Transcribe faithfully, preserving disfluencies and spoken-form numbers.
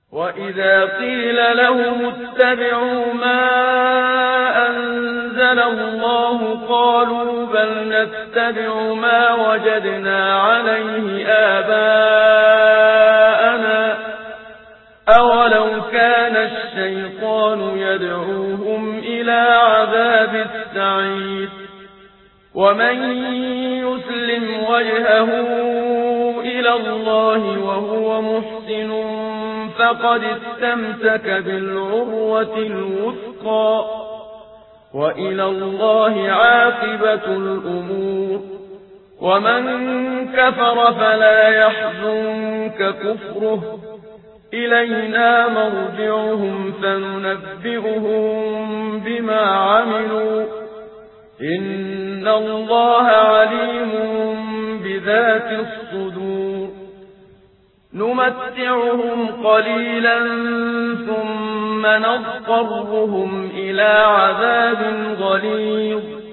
وإذا قيل لهم اتبعوا ما أنزل الله قالوا بل نتبع ما وجدنا عليه آباءنا أولو كان الشيطان يدعوهم إلى عذاب السعير ومن يسلم وجهه إلى الله وهو محسن فقد استمسك بالعروة الوثقى وإلى الله عاقبة الأمور ومن كفر فلا يحزنك كفره إلينا مرجعهم فننبئهم بما عملوا إن الله عليم بذات الصدور نمتعهم قليلا ثم نضطرهم إلى عذاب غليظ